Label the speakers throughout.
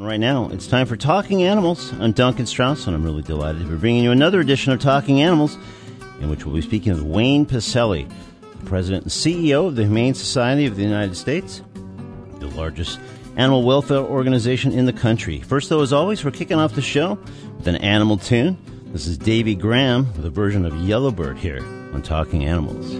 Speaker 1: Right now, it's time for Talking Animals. I'm Duncan Strauss, and I'm really delighted to be bringing you another edition of Talking Animals, in which we'll be speaking with Wayne Pacelle, the President and CEO of the Humane Society of the United States, the largest animal welfare organization in the country. First, though, as always, we're kicking off the show with an animal tune. This is Davy Graham with a version of Yellowbird here on Talking Animals.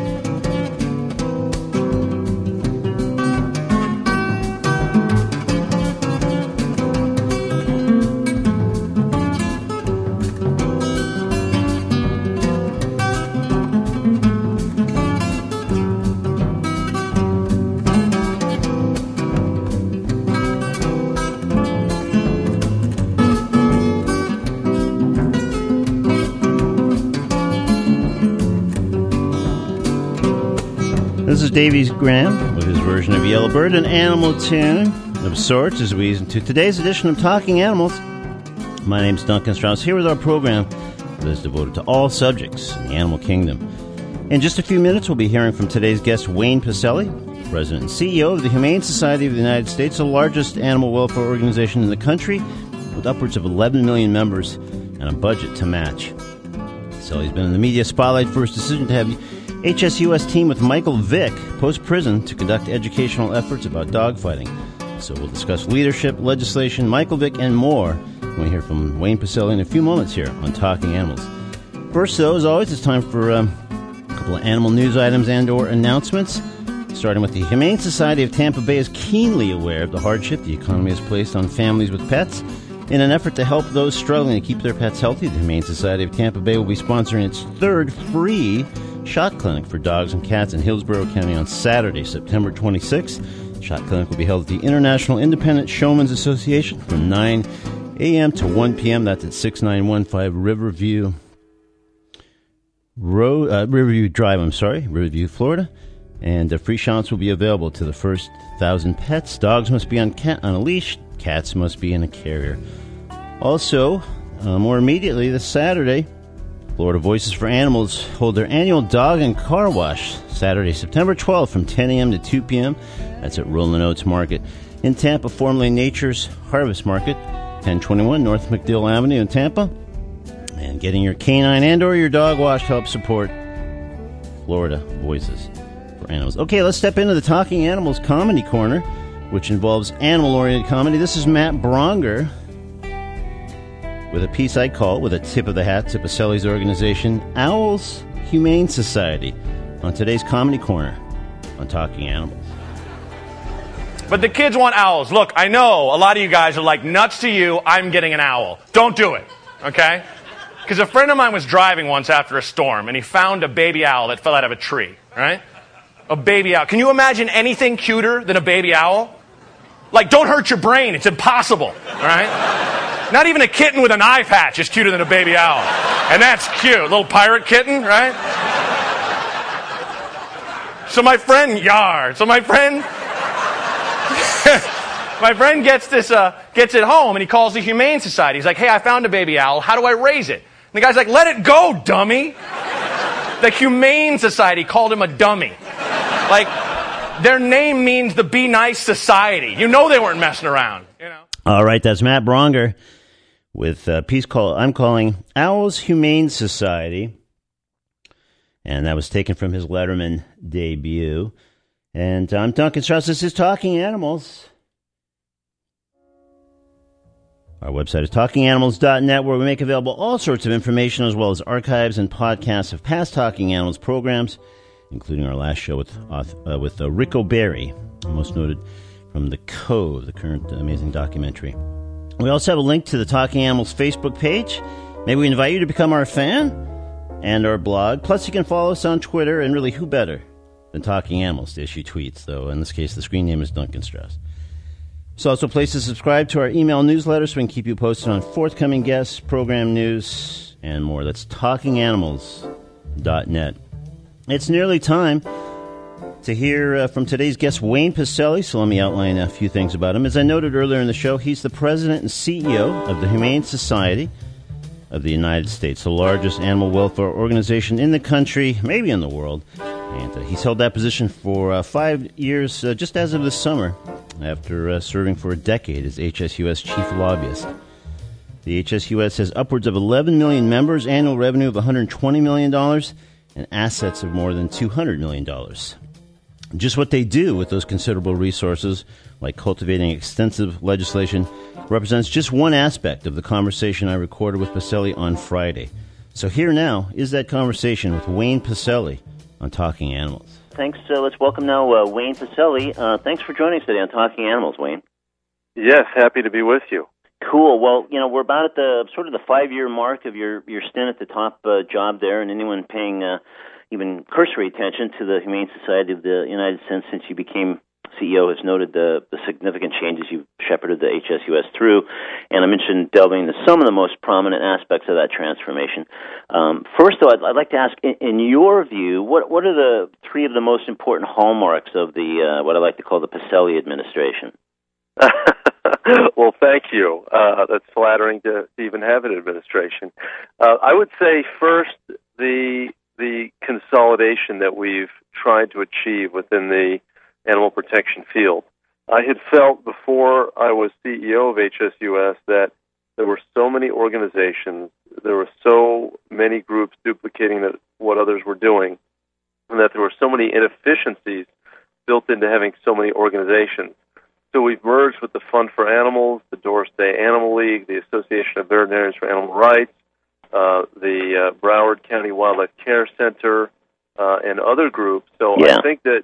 Speaker 1: This is Davy Graham with his version of Yellowbird, an animal tune of sorts as we ease into today's edition of Talking Animals. My name's Duncan Strauss, here with our program that is devoted to all subjects in the animal kingdom. In just a few minutes, we'll be hearing from today's guest, Wayne Pacelle, President and CEO of the Humane Society of the United States, the largest animal welfare organization in the country, with upwards of 11 million members and a budget to match. Pacelle's been in the media spotlight for his decision to have HSUS team with Michael Vick post-prison to conduct educational efforts about dogfighting. So we'll discuss leadership, legislation, Michael Vick, and more when we hear from Wayne Pacelle in a few moments here on Talking Animals. First, though, as always, it's time for a couple of animal news items and or announcements. Starting with the Humane Society of Tampa Bay is keenly aware of the hardship the economy has placed on families with pets. In an effort to help those struggling to keep their pets healthy, the Humane Society of Tampa Bay will be sponsoring its third free shot clinic for dogs and cats in Hillsborough County on Saturday, September 26th. The shot clinic will be held at the International Independent Showmen's Association from 9 a.m. to 1 p.m. That's at 6915 Riverview Drive, Riverview, Florida. And free shots will be available to the first 1,000 pets. Dogs must be on a leash. Cats must be in a carrier. Also, more immediately this Saturday, Florida Voices for Animals hold their annual dog and car wash Saturday, September 12th from 10 a.m. to 2 p.m. That's at Rolling Oats Market in Tampa, formerly Nature's Harvest Market, 1021 North MacDill Avenue in Tampa. And getting your canine and or your dog washed helps support Florida Voices for Animals. Okay, let's step into the Talking Animals Comedy Corner, which involves animal-oriented comedy. This is Matt Bronger with a piece I call, with a tip of the hat to Pacelle's organization, Owls Humane Society, on today's Comedy Corner on Talking Animals.
Speaker 2: But the kids want owls. Look, I know a lot of you guys are like, nuts to you, I'm getting an owl. Don't do it, okay? Because a friend of mine was driving once after a storm, and he found a baby owl that fell out of a tree, right? A baby owl. Can you imagine anything cuter than a baby owl? Like, don't hurt your brain. It's impossible, all right? Not even a kitten with an eye patch is cuter than a baby owl. And that's cute. Little pirate kitten, right? So my friend gets it home, and he calls the Humane Society. He's like, hey, I found a baby owl. How do I raise it? And the guy's like, let it go, dummy. The Humane Society called him a dummy. Like, their name means the Be Nice Society. You know they weren't messing around, you know?
Speaker 1: All right, that's Matt Bronger with a piece I'm calling Owls Humane Society. And that was taken from his Letterman debut. And I'm Duncan Strauss. This is Talking Animals. Our website is talkinganimals.net, where we make available all sorts of information, as well as archives and podcasts of past Talking Animals programs, including our last show with Rick O'Barry, most noted from The Cove, the current amazing documentary. We also have a link to the Talking Animals Facebook page. Maybe we invite you to become our fan and our blog. Plus, you can follow us on Twitter, and really, who better than Talking Animals to issue tweets, though in this case, the screen name is Duncan Strauss. There's also a place to subscribe to our email newsletter so we can keep you posted on forthcoming guests, program news, and more. That's talkinganimals.net. It's nearly time to hear from today's guest, Wayne Pacelle. So let me outline a few things about him. As I noted earlier in the show, he's the president and CEO of the Humane Society of the United States, the largest animal welfare organization in the country, maybe in the world. And he's held that position for 5 years, just as of this summer. after serving for a decade as HSUS chief lobbyist. The HSUS has upwards of 11 million members, annual revenue of $120 million, and assets of more than $200 million. Just what they do with those considerable resources, like cultivating extensive legislation, represents just one aspect of the conversation I recorded with Pacelli on Friday. So here now is that conversation with Wayne Pacelli on Talking Animals.
Speaker 3: Thanks. Let's welcome now Wayne Pacelli. Thanks for joining us today on Talking Animals, Wayne.
Speaker 4: Yes, happy to be with you.
Speaker 3: Cool. Well, we're about at the sort of the 5-year mark of your stint at the top job there, and anyone paying even cursory attention to the Humane Society of the United States since you became CEO has noted the significant changes you've shepherded the HSUS through, and I'm interested in delving into some of the most prominent aspects of that transformation. First, though, I'd like to ask, in your view, what are the 3 of the most important hallmarks of the what I like to call the Pacelli administration?
Speaker 4: Well, thank you. That's flattering to even have an administration. I would say first the consolidation that we've tried to achieve within the animal protection field. I had felt before I was CEO of HSUS that there were so many organizations, there were so many groups duplicating what others were doing, and that there were so many inefficiencies built into having so many organizations. So we've merged with the Fund for Animals, the Doris Day Animal League, the Association of Veterinarians for Animal Rights, the Broward County Wildlife Care Center, and other groups. So I think that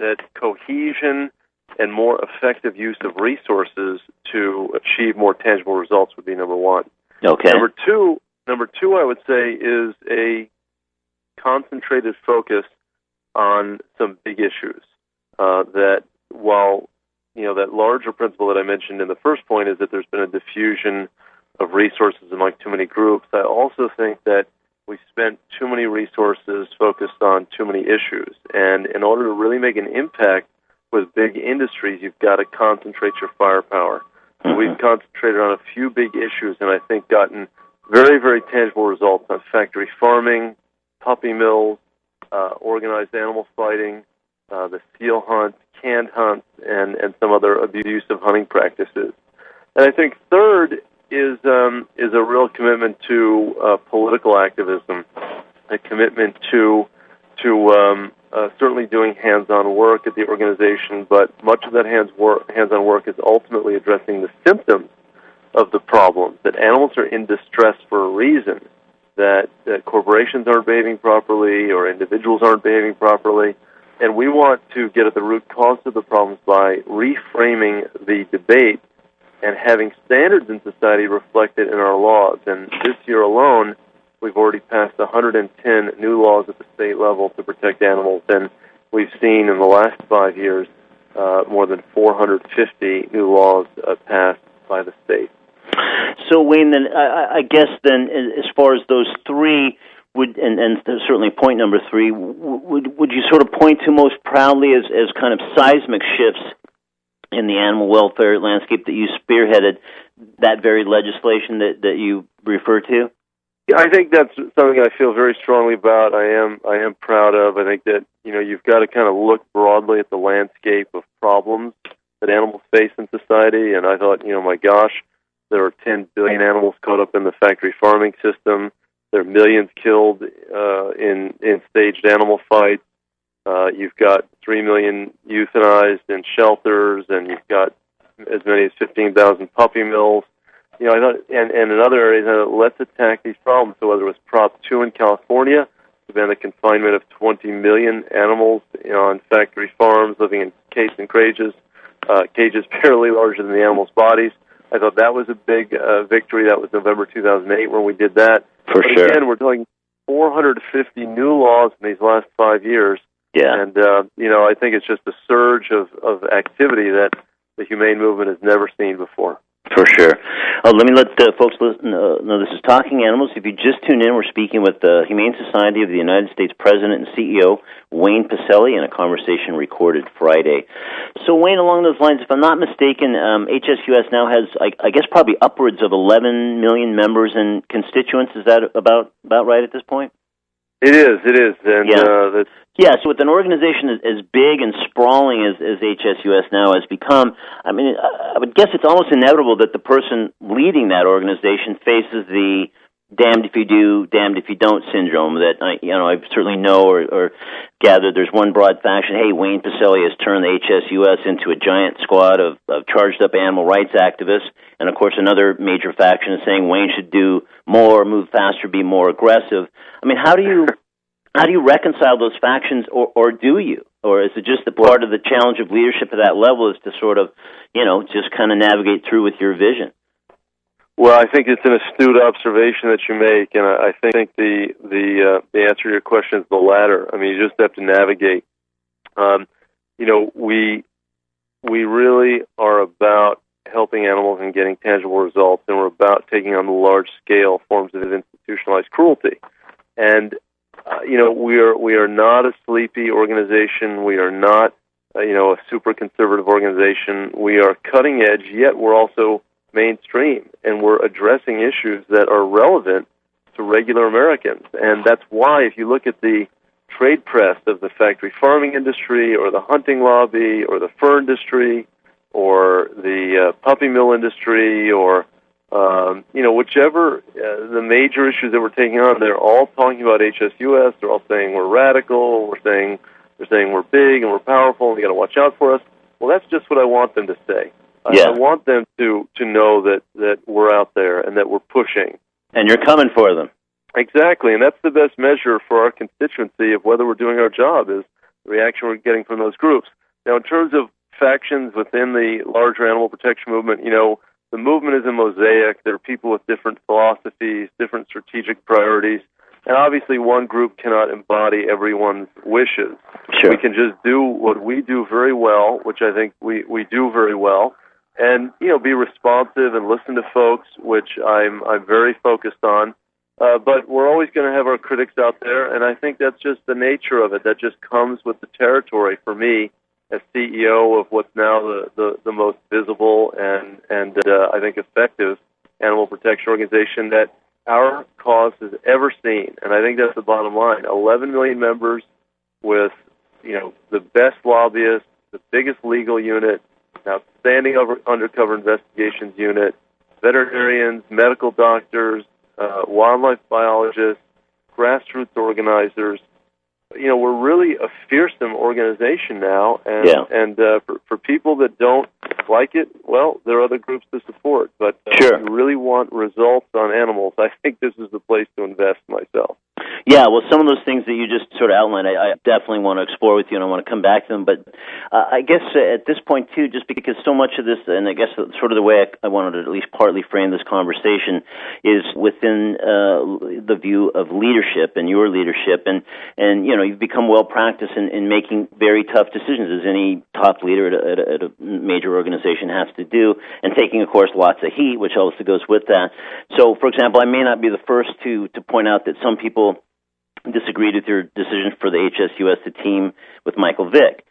Speaker 4: cohesion and more effective use of resources to achieve more tangible results would be number one.
Speaker 3: Okay.
Speaker 4: Number two, I would say, is a concentrated focus on some big issues. That while that larger principle that I mentioned in the first point is that there's been a diffusion of resources among too many groups, I also think that we spent too many resources focused on too many issues. And in order to really make an impact with big industries, you've got to concentrate your firepower. Mm-hmm. We've concentrated on a few big issues and I think gotten very, very tangible results on factory farming, puppy mills, organized animal fighting, the seal hunt, canned hunts, and some other abusive hunting practices. And I think third is a real commitment to political activism, a commitment to certainly doing hands-on work at the organization, but much of that hands-on work is ultimately addressing the symptoms of the problem, that animals are in distress for a reason, that corporations aren't behaving properly or individuals aren't behaving properly, and we want to get at the root cause of the problems by reframing the debate and having standards in society reflected in our laws. And this year alone, we've already passed 110 new laws at the state level to protect animals, and we've seen in the last 5 years more than 450 new laws passed by the state.
Speaker 3: So, Wayne, then I guess then, as far as those 3, and certainly point number 3, would you sort of point to most proudly as kind of seismic shifts in the animal welfare landscape that you spearheaded, that very legislation that you refer to?
Speaker 4: Yeah, I think that's something I feel very strongly about. I am proud of. I think that you've got to kind of look broadly at the landscape of problems that animals face in society. And I thought, my gosh, there are 10 billion animals caught up in the factory farming system. There are millions killed in staged animal fights. You've got 3 million euthanized in shelters, and you've got as many as 15,000 puppy mills. I thought, and in other areas, let's attack these problems. So whether it was Prop 2 in California, to ban the confinement of 20 million animals on factory farms living in cages barely larger than the animals' bodies, I thought that was a big victory. That was November 2008 when we did that.
Speaker 3: But
Speaker 4: sure. Again, we're doing 450 new laws in these last 5 years.
Speaker 3: Yeah.
Speaker 4: And, I think it's just a surge of activity that the humane movement has never seen before.
Speaker 3: For sure. Let me let folks know this is Talking Animals. If you just tuned in, we're speaking with the Humane Society of the United States President and CEO, Wayne Pacelli, in a conversation recorded Friday. So, Wayne, along those lines, if I'm not mistaken, HSUS now has, I guess, probably upwards of 11 million members and constituents. Is that about right at this point?
Speaker 4: It is, and
Speaker 3: yeah. Yeah, so with an organization as big and sprawling as HSUS now has become, I mean, I would guess it's almost inevitable that the person leading that organization faces the damned if you do, damned if you don't syndrome that I certainly know or gathered. There's one broad faction. Hey, Wayne Pacelle has turned the HSUS into a giant squad of charged up animal rights activists, and of course another major faction is saying Wayne should do more, move faster, be more aggressive. I mean, how do you reconcile those factions, or do you? Or is it just the part of the challenge of leadership at that level is to sort of, just kind of navigate through with your vision?
Speaker 4: Well, I think it's an astute observation that you make, and I think the answer to your question is the latter. I mean, you just have to navigate. We really are about helping animals and getting tangible results, and we're about taking on the large-scale forms of institutionalized cruelty. And we are not a sleepy organization. We are not, a super conservative organization. We are cutting edge, yet we're also mainstream, and we're addressing issues that are relevant to regular Americans. And that's why, if you look at the trade press of the factory farming industry, or the hunting lobby, or the fur industry, or the puppy mill industry, or whichever the major issues that we're taking on, they're all talking about HSUS. They're all saying we're radical. They're saying we're big and we're powerful and you got to watch out for us. Well, that's just what I want them to say.
Speaker 3: Yeah.
Speaker 4: I want them to know that we're out there and that we're pushing.
Speaker 3: And you're coming for them.
Speaker 4: Exactly, and that's the best measure for our constituency of whether we're doing our job is the reaction we're getting from those groups. Now, in terms of factions within the larger animal protection movement, the movement is a mosaic. There are people with different philosophies, different strategic priorities, and obviously one group cannot embody everyone's wishes.
Speaker 3: Sure.
Speaker 4: We can just do what we do very well, which I think we do very well, and be responsive and listen to folks, which I'm very focused on. But we're always going to have our critics out there, and I think that's just the nature of it. That just comes with the territory for me as CEO of what's now the most visible and I think effective animal protection organization that our cause has ever seen. And I think that's the bottom line. 11 million members with the best lobbyists, the biggest legal unit, outstanding undercover investigations unit, veterinarians, medical doctors, wildlife biologists, grassroots organizers. We're really a fearsome organization now, and for people that don't like it, well, there are other groups to support. But
Speaker 3: sure.
Speaker 4: If you really want results on animals, I think this is the place to invest myself.
Speaker 3: Yeah, well, some of those things that you just sort of outlined, I definitely want to explore with you, and I want to come back to them. But I guess at this point, too, just because so much of this, and I guess sort of the way I wanted to at least partly frame this conversation is within the view of leadership and your leadership. And you've become well-practiced in making very tough decisions, as any top leader at a major organization has to do, and taking, of course, lots of heat, which also goes with that. So, for example, I may not be the first to point out that some people disagreed with your decision for the HSUS to team with Michael Vick.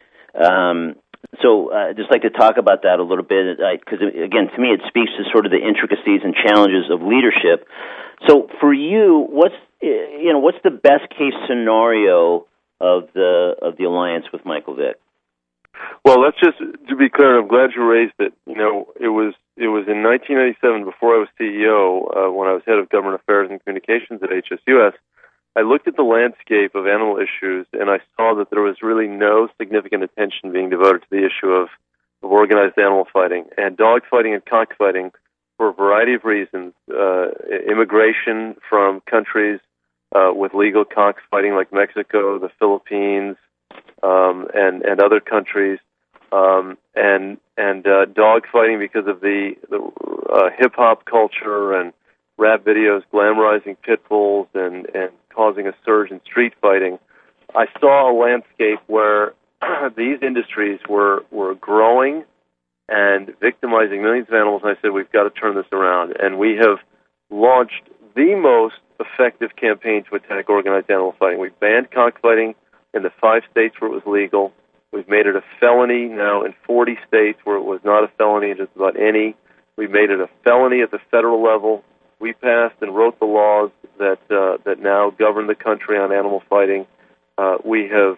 Speaker 3: So I'd just like to talk about that a little bit, because, again, to me it speaks to sort of the intricacies and challenges of leadership. So for you, what's the best case scenario of the alliance with Michael Vick?
Speaker 4: Well, let's just, to be clear, I'm glad you raised it. It was in 1997, before I was CEO, when I was head of government affairs and communications at HSUS, I looked at the landscape of animal issues, and I saw that there was really no significant attention being devoted to the issue of organized animal fighting. And dog fighting and cockfighting, for a variety of reasons, immigration from countries with legal cockfighting like Mexico, the Philippines, and other countries, and dog fighting because of the hip-hop culture and rap videos glamorizing pit bulls and causing a surge in street fighting. I saw a landscape where these industries were growing and victimizing millions of animals, and I said, we've got to turn this around. And we have launched the most effective campaign to attack organized animal fighting. We've banned cockfighting in the 5 states where it was legal. We've made it a felony now in 40 states where it was not a felony in just about any. We've made it a felony at the federal level. We passed and wrote the laws that now govern the country on animal fighting. We have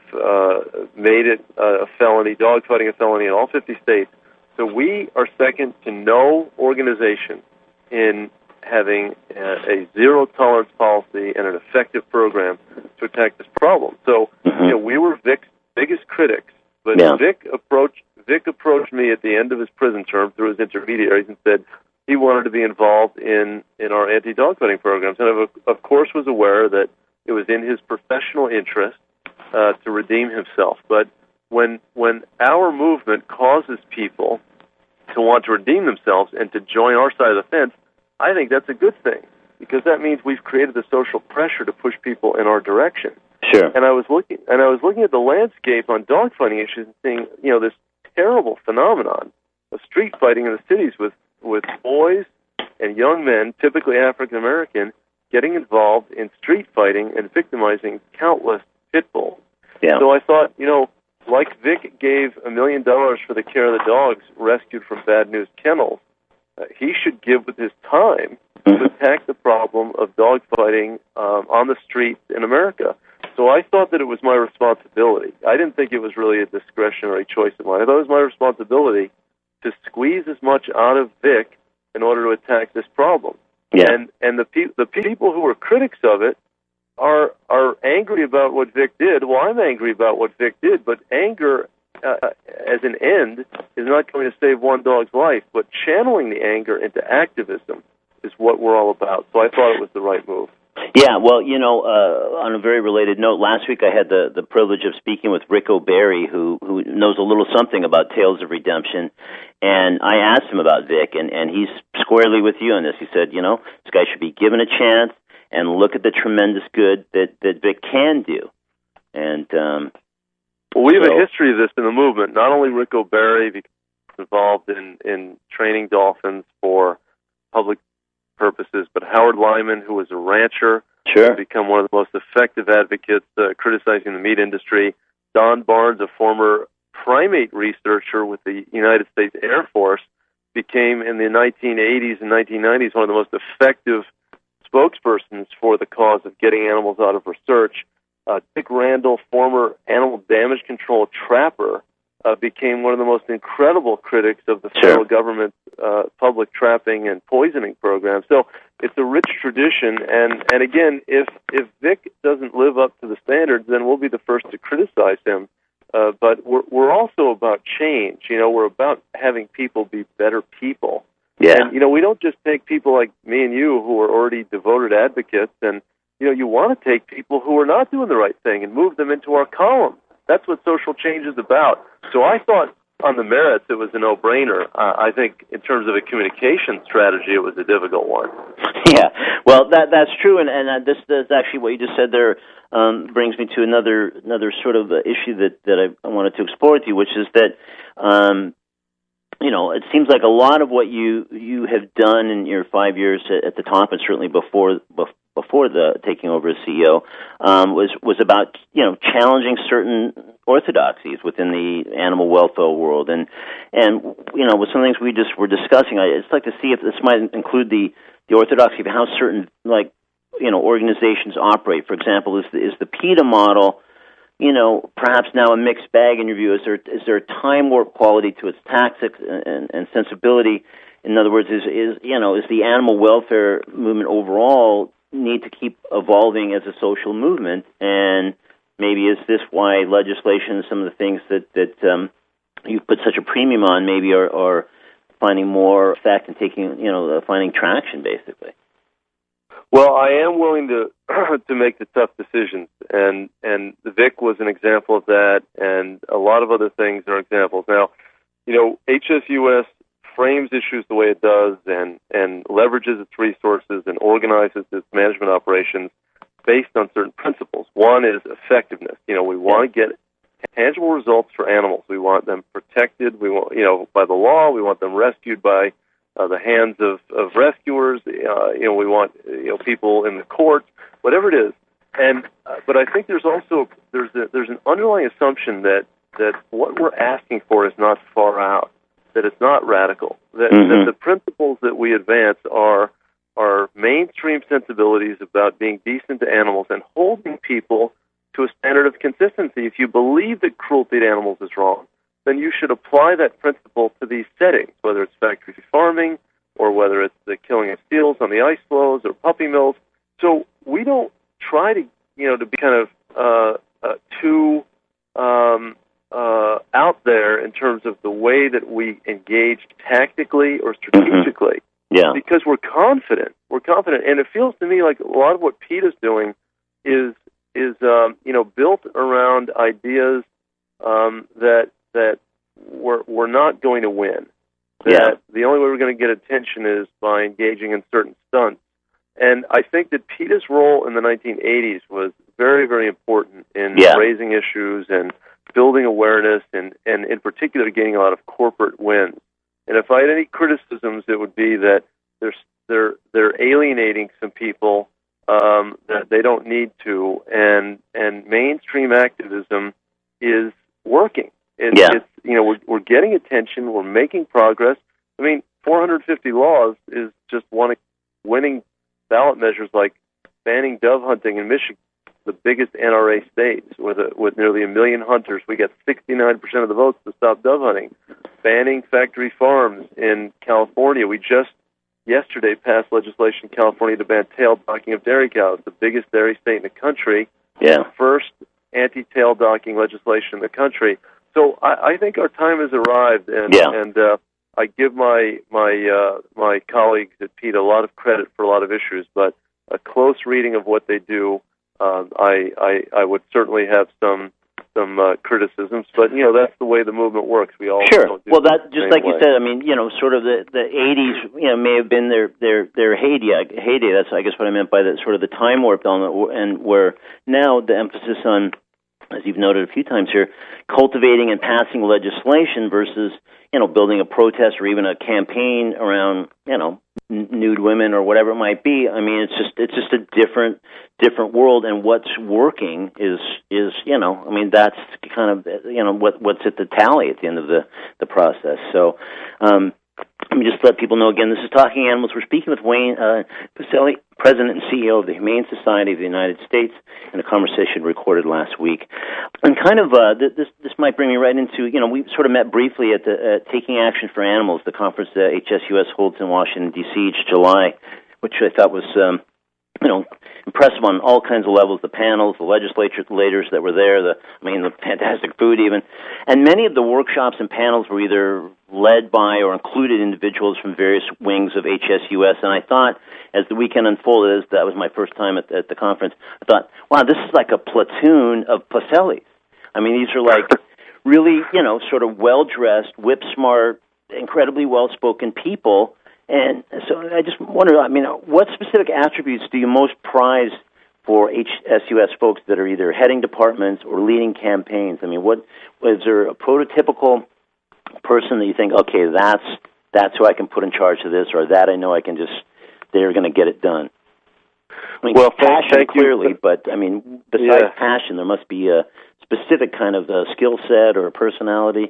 Speaker 4: made it a felony, dog fighting a felony in all 50 states. So we are second to no organization in having a zero-tolerance policy and an effective program to attack this problem. So, we were Vic's biggest critics, but Vic approached me at the end of his prison term through his intermediaries and said he wanted to be involved in our anti-dog fighting programs, and of course was aware that it was in his professional interest to redeem himself. But when our movement causes people to want to redeem themselves and to join our side of the fence, I think that's a good thing, because that means we've created the social pressure to push people in our direction.
Speaker 3: Sure.
Speaker 4: And I was looking at the landscape on dogfighting issues and seeing, this terrible phenomenon of street fighting in the cities with boys and young men, typically African American, getting involved in street fighting and victimizing countless pit bulls.
Speaker 3: Yeah.
Speaker 4: So I thought, like Vic gave $1 million for the care of the dogs rescued from Bad News Kennels, he should give with his time to attack the problem of dog fighting on the streets in America. So I thought that it was my responsibility. I didn't think it was really a discretionary choice of mine. I thought it was my responsibility to squeeze as much out of Vic in order to attack this problem.
Speaker 3: Yeah.
Speaker 4: And the people who are critics of it are angry about what Vic did. Well, I'm angry about what Vic did, but anger as an end is not going to save one dog's life, but channeling the anger into activism is what we're all about. So I thought it was the right move.
Speaker 3: Yeah, well, on a very related note, last week I had the privilege of speaking with Rick O'Barry, who knows a little something about Tales of Redemption, and I asked him about Vic, and he's squarely with you on this. He said, this guy should be given a chance and look at the tremendous good that Vic can do. And
Speaker 4: well, we have a history of this in the movement. Not only Rick O'Barry, because he's involved in training dolphins for public purposes, but Howard Lyman, who was a rancher, has become one of the most effective advocates criticizing the meat industry. Don Barnes, a former primate researcher with the United States Air Force, became in the 1980s and 1990s one of the most effective spokespersons for the cause of getting animals out of research. Dick Randall, former animal damage control trapper, became one of the most incredible critics of the federal government's public trapping and poisoning program. So it's a rich tradition, and again, if Vic doesn't live up to the standards, then we'll be the first to criticize him. But we're also about change. We're about having people be better people.
Speaker 3: Yeah.
Speaker 4: And we don't just take people like me and you who are already devoted advocates, and you want to take people who are not doing the right thing and move them into our column. That's what social change is about. So I thought on the merits it was a no-brainer. I think in terms of a communication strategy, it was a difficult one.
Speaker 3: Yeah, well, that's true, and this is actually what you just said there brings me to another sort of issue that I wanted to explore with you, which is that it seems like a lot of what you have done in your 5 years at the top, and certainly before the taking over as CEO, was about challenging certain orthodoxies within the animal welfare world, and with some things we just were discussing, I'd just like to see if this might include the orthodoxy of how certain organizations operate. For example, is the PETA model perhaps now a mixed bag in your view? Is there a time warp quality to its tactics and sensibility? In other words, is the animal welfare movement overall need to keep evolving as a social movement? And maybe is this why legislation and some of the things that you've put such a premium on maybe are finding more effect and finding traction, basically?
Speaker 4: Well, I am willing to make the tough decisions, and Vic was an example of that, and a lot of other things are examples. Now, HSUS frames issues the way it does, and leverages its resources and organizes its management operations based on certain principles. One is effectiveness. We want to get tangible results for animals. We want them protected. We want, by the law. We want them rescued by the hands of rescuers. We want people in the courts, whatever it is. And but I think there's an underlying assumption that what we're asking for is not far out, that it's not radical, that the principles that we advance are are mainstream sensibilities about being decent to animals and holding people to a standard of consistency. If you believe that cruelty to animals is wrong, then you should apply that principle to these settings, whether it's factory farming or whether it's the killing of seals on the ice floes or puppy mills. So we don't try to, to be kind of too out there in terms of the way that we engage tactically or strategically.
Speaker 3: Yeah.
Speaker 4: Because we're confident. And it feels to me like a lot of what PETA's doing is built around ideas that we're not going to win. That the only way we're going to get attention is by engaging in certain stunts. And I think that PETA's role in the 1980s was very, very important in raising issues and building awareness and in particular gaining a lot of corporate wins. And if I had any criticisms, it would be that they're alienating some people that they don't need to, and mainstream activism is working. It's we're getting attention, we're making progress. I mean, 450 laws is just winning ballot measures like banning dove hunting in Michigan, the biggest NRA state, with nearly 1 million hunters. We got 69% of the votes to stop dove hunting. Banning factory farms in California. We just yesterday passed legislation in California to ban tail docking of dairy cows, the biggest dairy state in the country.
Speaker 3: Yeah.
Speaker 4: First anti-tail docking legislation in the country. So I think our time has arrived, and I give my colleagues at PETA a lot of credit for a lot of issues, but a close reading of what they do, I would certainly have some criticisms, but that's the way the movement works. We all
Speaker 3: sure.
Speaker 4: Well,
Speaker 3: that just like you said. I mean, sort of the 80s, may have been their heyday. That's I guess what I meant by the sort of the time warp element, and where now the emphasis on, as you've noted a few times here, cultivating and passing legislation versus building a protest or even a campaign around nude women or whatever it might be. I mean, it's just a different world, and what's working is I mean, that's kind of what's at the tally at the end of the process. So let me just let people know again, this is Talking Animals. We're speaking with Wayne Pacelle, President and CEO of the Humane Society of the United States, in a conversation recorded last week. And kind of this might bring me right into, we sort of met briefly at the Taking Action for Animals, the conference that HSUS holds in Washington, D.C. each July, which I thought was impressive on all kinds of levels, the panels, the legislators that were there, the fantastic food even. And many of the workshops and panels were either led by or included individuals from various wings of HSUS. And I thought, as the weekend unfolded, that was my first time at the conference, I thought, wow, this is like a platoon of Pacelles. I mean, these are like really, sort of well-dressed, whip-smart, incredibly well-spoken people. And so I just wonder, what specific attributes do you most prize for HSUS folks that are either heading departments or leading campaigns? I mean, is there a prototypical person that you think, okay, that's who I can put in charge of this, or that I know they're going to get it done? I mean, passion clearly, but I mean, besides passion, there must be a specific kind of skill set or a personality.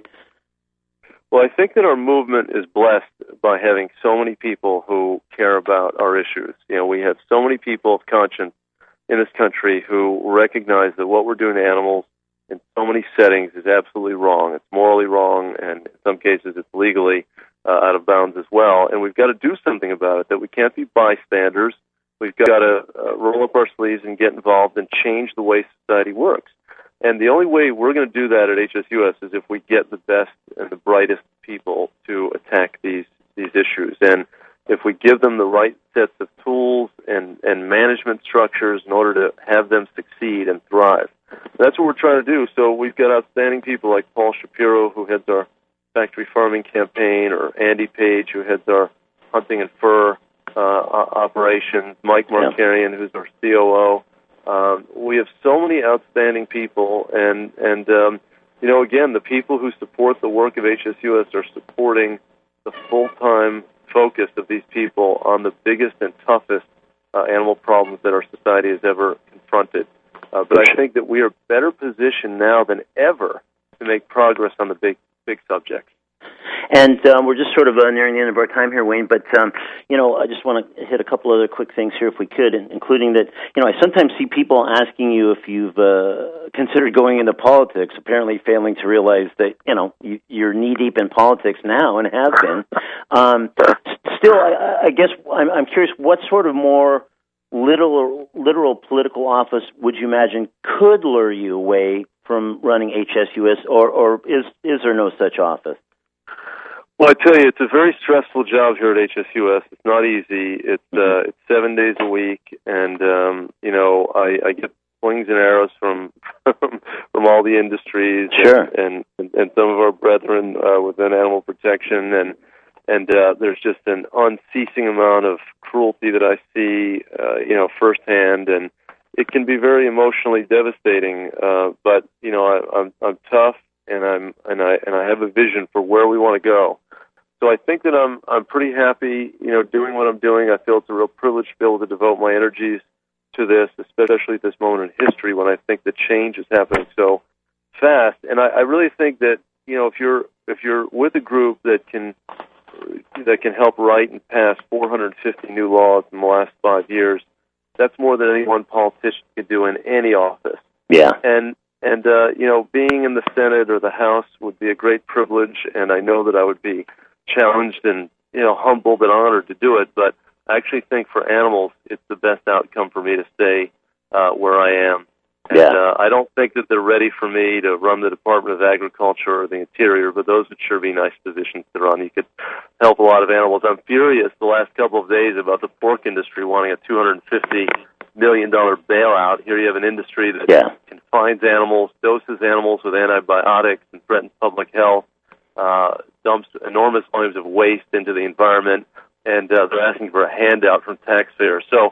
Speaker 4: Well, I think that our movement is blessed by having so many people who care about our issues. We have so many people of conscience in this country who recognize that what we're doing to animals in so many settings is absolutely wrong. It's morally wrong, and in some cases it's legally out of bounds as well. And we've got to do something about it, that we can't be bystanders. We've got to roll up our sleeves and get involved and change the way society works. And the only way we're going to do that at HSUS is if we get the best and the brightest people to attack these issues. And if we give them the right sets of tools and management structures in order to have them succeed and thrive. That's what we're trying to do. So we've got outstanding people like Paul Shapiro, who heads our factory farming campaign, or Andy Page, who heads our hunting and fur operations, Mike Markarian, who's our COO. We have so many outstanding people, and again, the people who support the work of HSUS are supporting the full-time focus of these people on the biggest and toughest animal problems that our society has ever confronted. But I think that we are better positioned now than ever to make progress on the big subjects.
Speaker 3: And we're just sort of nearing the end of our time here, Wayne. But I just want to hit a couple other quick things here, if we could, including that. I sometimes see people asking you if you've considered going into politics, apparently failing to realize that you're knee deep in politics now and have been. Still, I guess I'm curious, what sort of more literal political office would you imagine could lure you away from running HSUS, or is there no such office?
Speaker 4: Well, I tell you, it's a very stressful job here at HSUS. It's not easy. It's 7 days a week, and I get slings and arrows from all the industries,
Speaker 3: sure,
Speaker 4: and some of our brethren within animal protection, and there's just an unceasing amount of cruelty that I see, firsthand, and it can be very emotionally devastating. But I'm tough, and I have a vision for where we want to go. So I think that I'm pretty happy, doing what I'm doing. I feel it's a real privilege to be able to devote my energies to this, especially at this moment in history when I think the change is happening so fast. And I really think that if you're with a group that can help write and pass 450 new laws in the last 5 years, that's more than any one politician could do in any office.
Speaker 3: Yeah.
Speaker 4: And being in the Senate or the House would be a great privilege, and I know that I would be challenged and humbled and honored to do it. But I actually think for animals, it's the best outcome for me to stay where I am. And, I don't think that they're ready for me to run the Department of Agriculture or the Interior, but those would sure be nice positions to run. You could help a lot of animals. I'm furious the last couple of days about the pork industry wanting a $250 million bailout. Here you have an industry that confines animals, doses animals with antibiotics, and threatens public health, dumps enormous volumes of waste into the environment, and they're asking for a handout from taxpayers. So,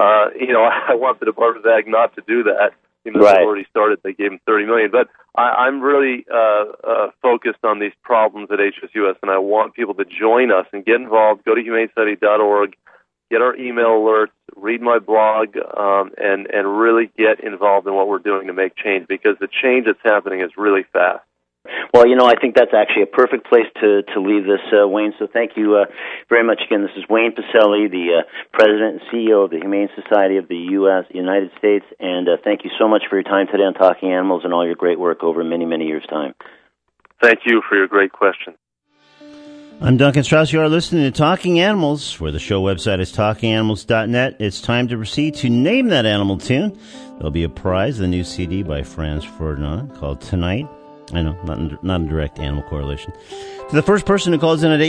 Speaker 4: I want the Department of Ag not to do that. They've already started. They gave them $30 million. But I'm really focused on these problems at HSUS, and I want people to join us and get involved. Go to humanesociety.org, get our email alerts, read my blog, and really get involved in what we're doing to make change, because the change that's happening is really fast.
Speaker 3: Well, I think that's actually a perfect place to leave this, Wayne. So thank you very much again. This is Wayne Pacelle, the President and CEO of the Humane Society of the United States, and thank you so much for your time today on Talking Animals and all your great work over many, many years' time.
Speaker 4: Thank you for your great question.
Speaker 1: I'm Duncan Strauss. You are listening to Talking Animals, where the show website is talkinganimals.net. It's time to proceed to name that animal tune. There'll be a prize, the new CD by Franz Ferdinand called Tonight. I know, not a direct animal correlation. To the first person who calls in at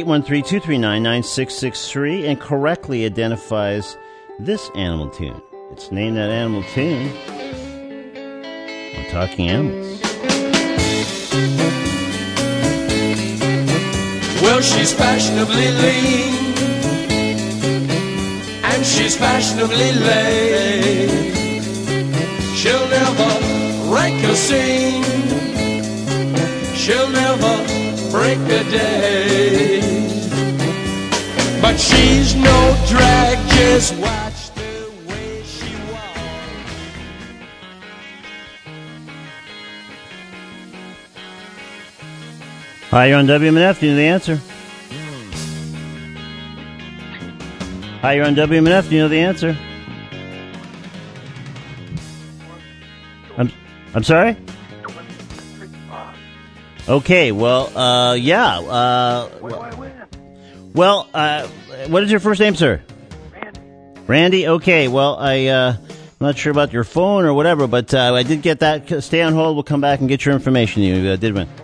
Speaker 1: 813-239-9663 and correctly identifies this animal tune. It's Name That Animal Tune on Talking Animals.
Speaker 5: Well, she's fashionably lean, and she's fashionably late. She'll never rank a scene, she'll never break a day. But she's no drag, just watch the way she walks.
Speaker 1: Hi, you're on WMNF. Do you know the answer? Hi, you're on WMNF. Do you know the answer? I'm sorry? Okay, well, yeah.
Speaker 6: What do I win?
Speaker 1: Well, what is your first name, sir?
Speaker 6: Randy.
Speaker 1: Randy? Okay, well, I'm not sure about your phone or whatever, but I did get that. Stay on hold. We'll come back and get your information. You did win.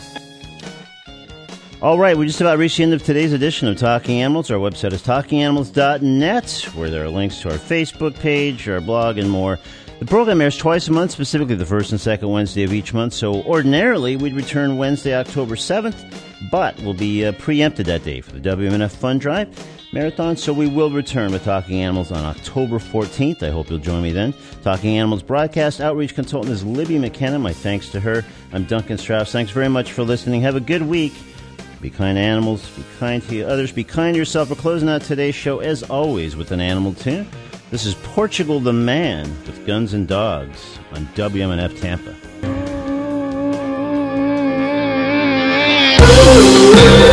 Speaker 1: All right, we just about reached the end of today's edition of Talking Animals. Our website is talkinganimals.net, where there are links to our Facebook page, our blog, and more. The program airs twice a month, specifically the first and second Wednesday of each month. So ordinarily, we'd return Wednesday, October 7th, but we'll be preempted that day for the WMNF Fund Drive Marathon. So we will return with Talking Animals on October 14th. I hope you'll join me then. Talking Animals broadcast outreach consultant is Libby McKenna. My thanks to her. I'm Duncan Strauss. Thanks very much for listening. Have a good week. Be kind to animals. Be kind to others. Be kind to yourself. We're closing out today's show, as always, with an animal tune. This is Portugal the Man with Guns and Dogs on WMNF Tampa.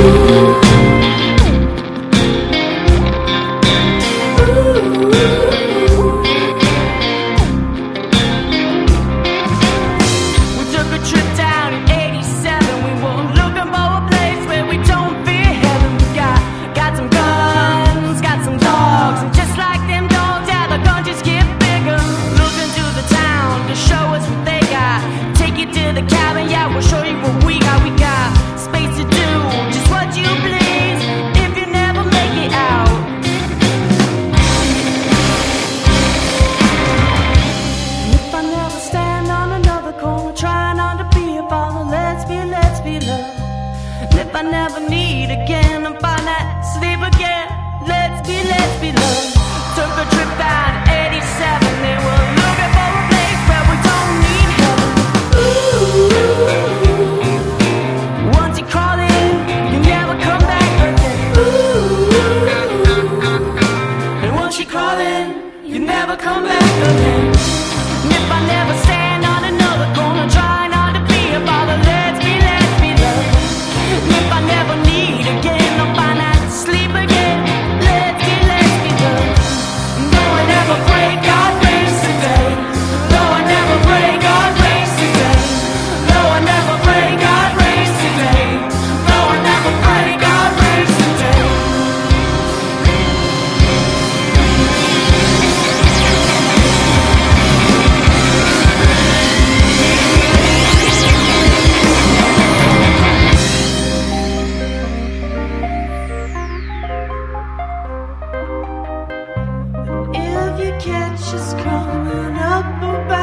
Speaker 7: If you catch us crawling up a